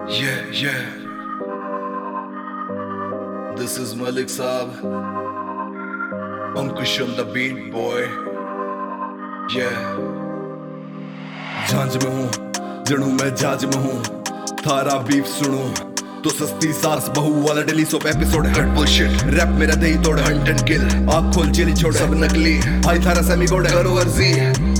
Yeah. This is Malik Saab. Ankush on the beat, boy. Yeah. झांझ में हूँ, जड़ू मैं जाज में हूँ, थारा बीफ सुनू तो सस्ती सास बहू वाला daily soap episode cut bullshit rap मेरा दही तोड़ हंट एंड किल आँख खोल जेली छोड़ सब नकली हाई थारा सेमी गोड करो अर्जी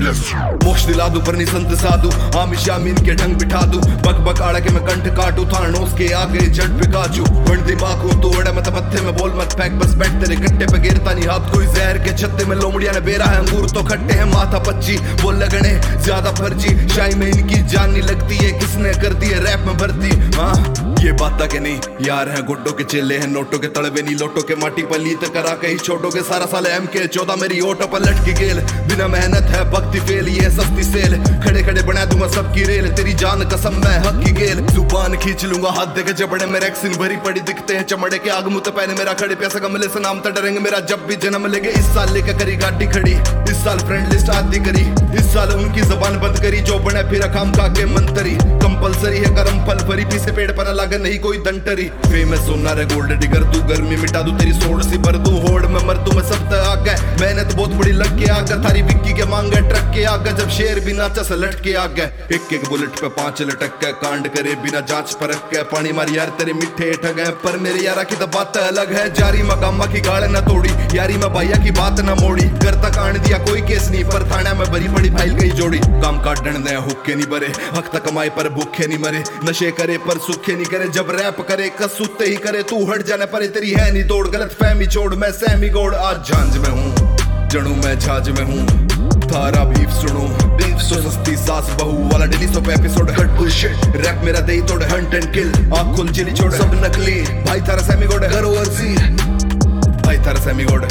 मोक्ष दिला दूं पर नहीं संत साधु आमिश यामीन के ढंग बिठा दूं बक बक आड़ा के मैं कंठ काटू थानोस के आगे जट पे काजू बन दिमाग हूं तू अड़ा मत पत्थे में बोल मत फेंक बस बैठ तेरे कट्टे पे गिरता नहीं हाथ कोई जहर के छत्ते में लोमड़िया ने बेरा है अंगूर तो खट्टे हैं माथा पच्ची वो लगने ज्यादा फर्जी शाही में इनकी जान नहीं लगती है किसने कर दी है रैप में भर्ती हाँ ये बात के नहीं यार है गुड्डों के चेले हैं नोटों के तड़वे नहीं लोटों के माटी पलीत करा के ही छोटों के सारा साल एम के 14 मेरी ओटो पर लटकी गेल बिना मेहनत है भक्ति फेल ये सस्ती सेल खड़े खड़े बना दूंगा सबकी रेल तेरी जान कसम मैं हक की गेल जुबान खींच लूंगा हाथ देके जबड़े में रैक्सिन भरी पड़ी दिखते हैं चमड़े के आग मुंह पहने मेरा खड़े पैसा कमले से नाम तो डरेंगे मेरा जब भी जन्म लेगे इस साल लेकर करी गाड़ी खड़ी इस साल फ्रेंड लिस्ट आदि करी इस साल उनकी जबान बंद करी जो बने फिर काम का के मंतरी कंपलसरी है करम फल भरी पीछे पेड़ पर लगा नहीं कोई दंटरी फेमस होना रे गोल्ड डिगर तू गर्मी मिटा दू तेरी सोड सी भर दू होड़ में मर तू मैं सब तक आ गए मेहनत बहुत बड़ी लग के आ गए थारी विक्की के मांगे ट्रक के आ गए जब शेर भी नाचा से लट के आ गए एक बुलेट पे 5 लटक के कांड करे बिना जांच परख के पानी मारी यार तेरे मिठे ठग है पर मेरे यारा की तो बात अलग है जारी मकामा की गाड़ न तोड़ी यारी में भैया की बात न मोड़ी घर तक आने दिया कोई केस नहीं पर थाना में भरी पड़ी फाइल गई जोड़ी काम काट डंडे हुक्के नहीं भरे हक तक कमाए पर भूखे नहीं मरे नशे करे पर सुखे नहीं करे जब रैप करे कसूते ही करे तू हट जाने पर तेरी है नहीं दौड़ गलत फहमी छोड़ मैं सहमी गोड़ आज झांझ में हूँ जड़ू मैं झांझ में हूँ थारा बीफ सुनू सो सस्ती सास बहू वाला daily soap episode cut bullshit rap मेरा दही तोड़ हंट एंड किल आँख खोल जेली छोड़ सब नकली भाई थारा सेमी गोड करो अर्जी भाई थारा सेमी गोड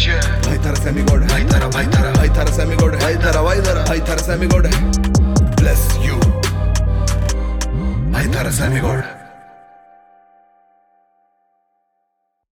भाई थारा सेमी गोड भाई थारा सेमी गोड भाई थारा सेमी गोड bless you भाई थारा सेमी गोड